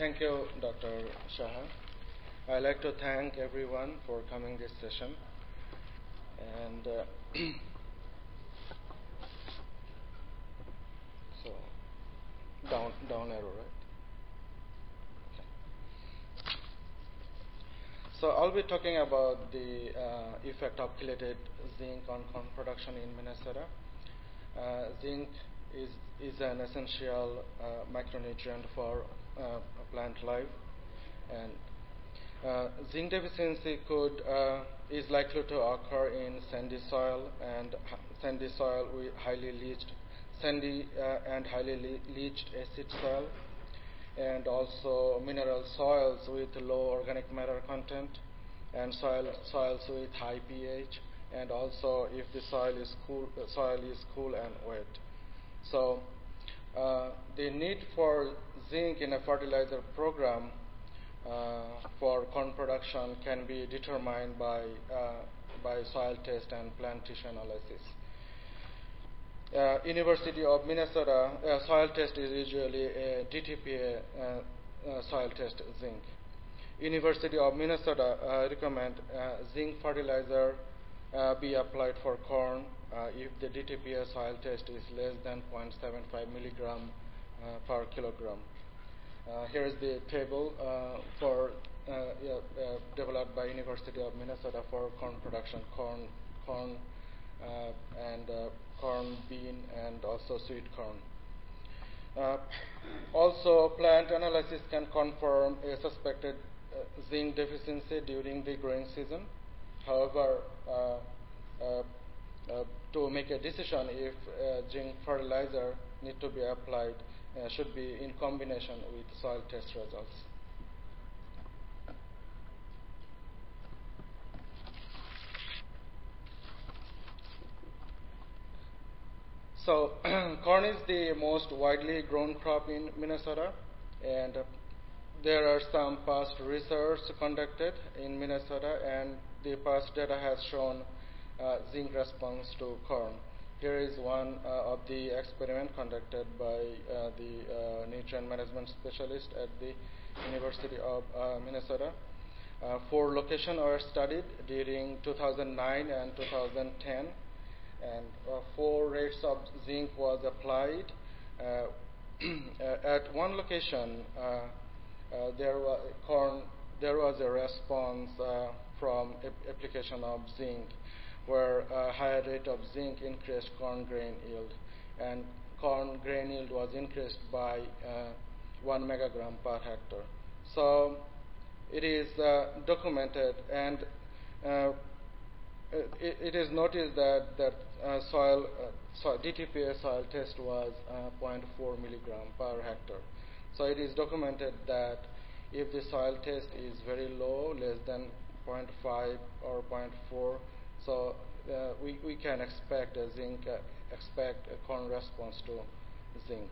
Thank you, Dr. Shah. I'd like to thank everyone for coming this session. And so, down arrow, right? Okay. So I'll be talking about the effect of chelated zinc on corn production in Minnesota. Zinc is an essential macronutrient for plant life, and zinc deficiency is likely to occur in sandy soil and highly leached acid soil, and also mineral soils with low organic matter content, and soils with high pH, and also if the soil is cool and wet. So the need for zinc in a fertilizer program for corn production can be determined by soil test and plant tissue analysis. University of Minnesota soil test is usually a DTPA soil test zinc. University of Minnesota recommend zinc fertilizer be applied for corn if the DTPA soil test is less than 0.75 milligram per kilogram. Here is the table developed by University of Minnesota for corn production, corn, and corn, bean, and also sweet corn. Also, plant analysis can confirm a suspected zinc deficiency during the growing season. However, to make a decision if zinc fertilizer need to be applied should be in combination with soil test results. So corn is the most widely grown crop in Minnesota, and there are some past research conducted in Minnesota, and the past data has shown zinc response to corn. Here is one of the experiment conducted by the nutrient management specialist at the University of Minnesota. 4 locations were studied during 2009 and 2010, and 4 rates of zinc was applied. At one location, there was a response from application of zinc, where a higher rate of zinc increased corn grain yield, and corn grain yield was increased by 1 megagram per hectare. So it is documented, and it is noticed that DTPA soil test was 0.4 milligram per hectare. So it is documented that if the soil test is very low, less than 0.5 or 0.4, so we can expect a corn response to zinc.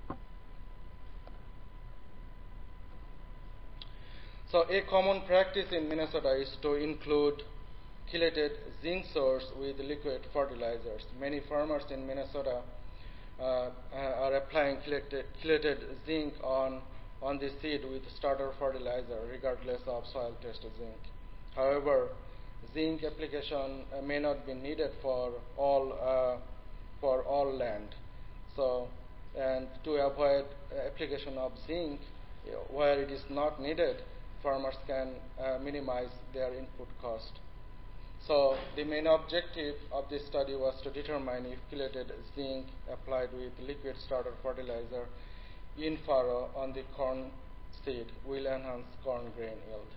So a common practice in Minnesota is to include chelated zinc source with liquid fertilizers. Many farmers in Minnesota are applying chelated zinc on the seed with starter fertilizer, regardless of soil test zinc. However, zinc application may not be needed for all land. So, and to avoid application of zinc where it is not needed, farmers can minimize their input cost. So the main objective of this study was to determine if chelated zinc applied with liquid starter fertilizer in furrow on the corn seed will enhance corn grain yield.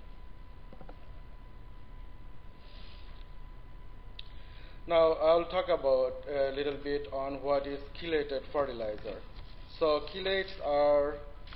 Now I'll talk about a little bit on what is chelated fertilizer. So chelates are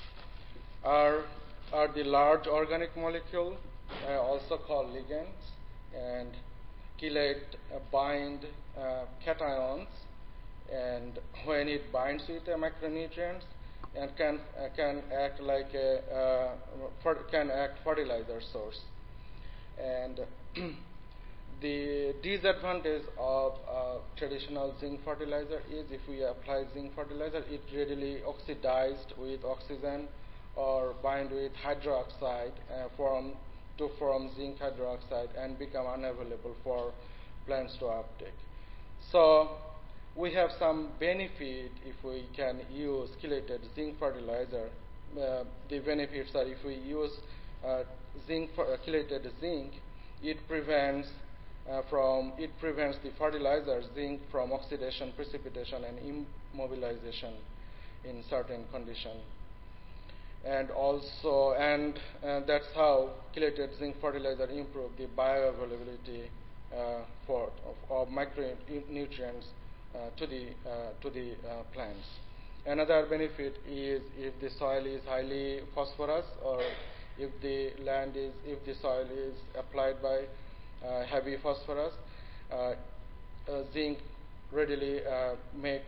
the large organic molecule, also called ligands, and chelate bind cations, and when it binds with a macronutrients, and can act like can act fertilizer source. And the disadvantage of traditional zinc fertilizer is if we apply zinc fertilizer, it readily oxidized with oxygen or bind with hydroxide to form zinc hydroxide and become unavailable for plants to uptake. So we have some benefit if we can use chelated zinc fertilizer. The benefits are if we use chelated zinc, it prevents the fertilizer zinc from oxidation, precipitation, and immobilization in certain conditions. And also, that's how chelated zinc fertilizer improve the bioavailability of micronutrients to the plants. Another benefit is if the soil is highly phosphorus, or if the soil is applied by heavy phosphorus, zinc readily make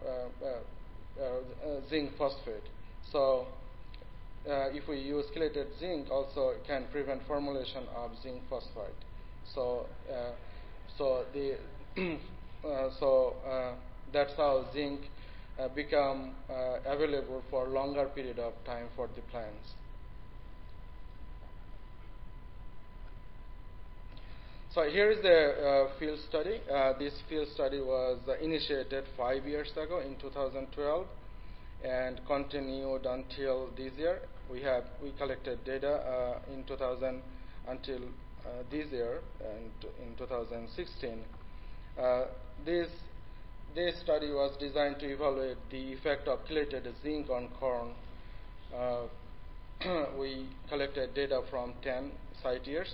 zinc phosphate. So if we use chelated zinc, also it can prevent formulation of zinc phosphide. So that's how zinc become available for longer period of time for the plants. So here is the field study. This field study was initiated 5 years ago in 2012 and continued until this year. We collected data until this year and in 2016. This study was designed to evaluate the effect of chelated zinc on corn. We collected data from 10 site years.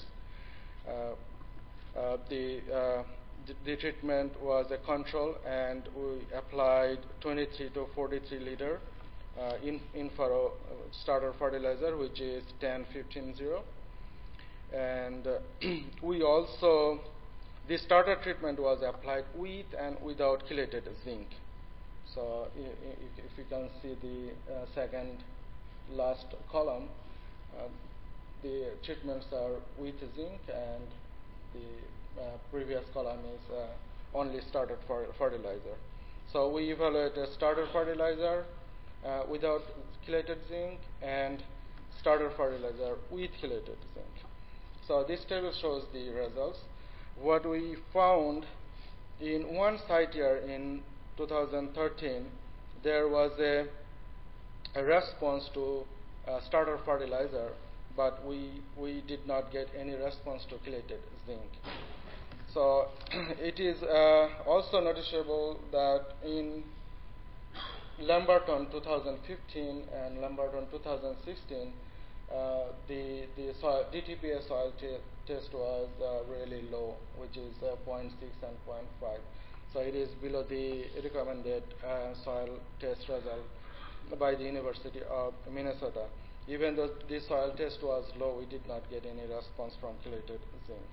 The treatment was a control, and we applied 23 to 43 liter in furrow starter fertilizer, which is 10-15-0. And we also, the starter treatment was applied with and without chelated zinc. So if you can see the second last column, the treatments are with zinc, and the previous column is only starter fertilizer. So we evaluated starter fertilizer without chelated zinc and starter fertilizer with chelated zinc. So this table shows the results. What we found in one site year in 2013, there was a response to starter fertilizer, but we did not get any response to chelated zinc. So it is also noticeable that in Lamberton 2015 and Lamberton 2016, the DTPA soil test was really low, which is 0.6 and 0.5. So it is below the recommended soil test result by the University of Minnesota. Even though the soil test was low, we did not get any response from chelated zinc.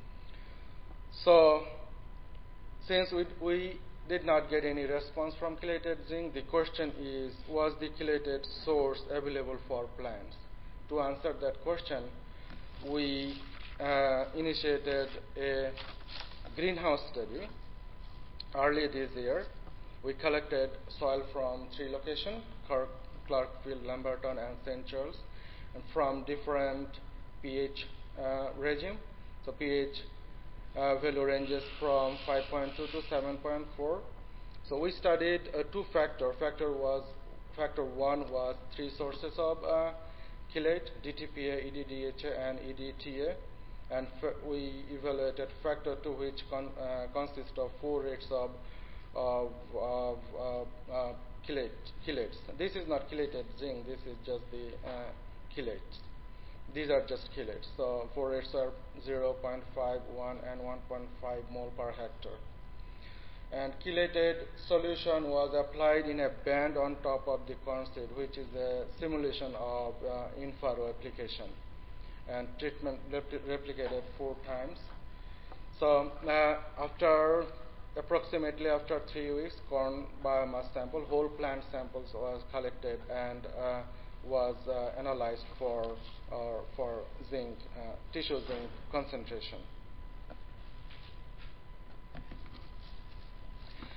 So since we did not get any response from chelated zinc, the question is, was the chelated source available for plants? To answer that question, we initiated a greenhouse study early this year. We collected soil from 3 locations, Clarkville, Lamberton, and St. Charles, and from different pH regime. So pH value ranges from 5.2 to 7.4. So we studied 2 factors. Factor 1 was 3 sources of chelate: DTPA, EDDHA, and EDTA. And we evaluated factor 2, which consists of 4 rates of chelates. This is not chelated zinc. This is just the chelates. These are just chelates. So 4 rates are 0.5, 1, and 1.5 mole per hectare. And chelated solution was applied in a band on top of the corn seed, which is a simulation of in-furrow application. And treatment replicated 4 times. So approximately after 3 weeks, corn biomass sample, whole plant samples was collected and was analyzed for zinc, tissue zinc concentration.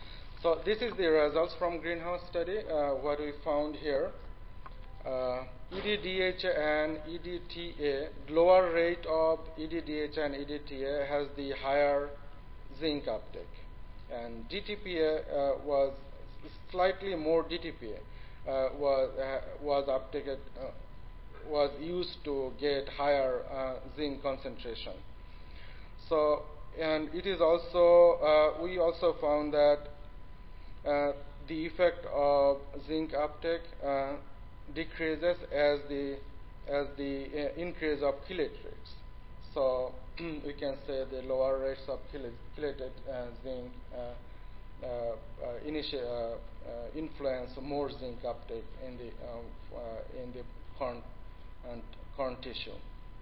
So this is the results from greenhouse study. What we found here, EDDH and EDTA, lower rate of EDDH and EDTA has the higher zinc uptake, and DTPA was slightly more. DTPA was uptaken, was used to get higher zinc concentration. So, and it is also we also found that the effect of zinc uptake decreases as the increase of chelate rates. So we can say the lower rates of chelated zinc influence more zinc uptake in the corn tissue.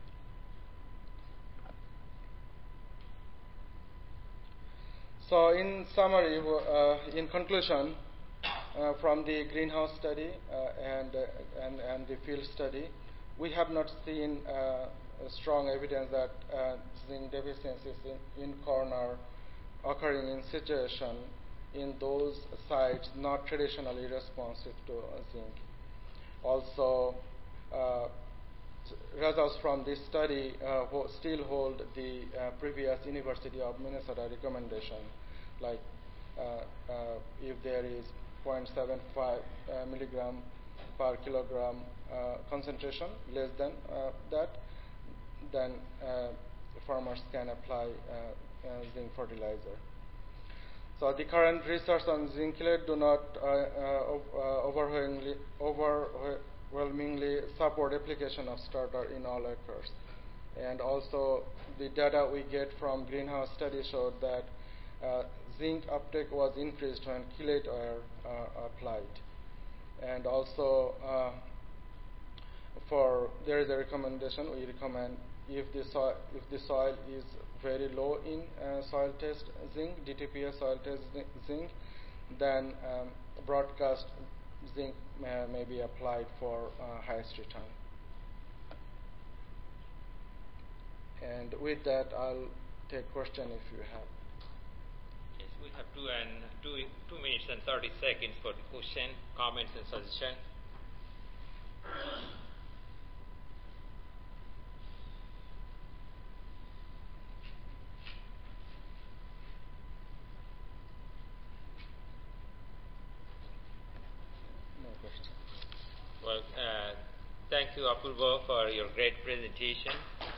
So in summary, in conclusion, from the greenhouse study and the field study, we have not seen strong evidence that zinc deficiencies in corn are occurring in situation in those sites not traditionally responsive to zinc. Also, results from this study still hold the previous University of Minnesota recommendation, like if there is 0.75 milligram per kilogram concentration, less than that, then farmers can apply zinc fertilizer. So the current research on zinc chelate do not overwhelmingly support application of starter in all acres. And also the data we get from greenhouse study showed that zinc uptake was increased when chelate were applied. And also there is a recommendation, we recommend if the soil is very low in soil test zinc, DTPA soil test zinc, then broadcast zinc may be applied for highest return. And with that, I'll take question if you have. Yes, we have 2 minutes and 30 seconds for the question, comments, and suggestion. No question. Well, thank you, Apurva, for your great presentation.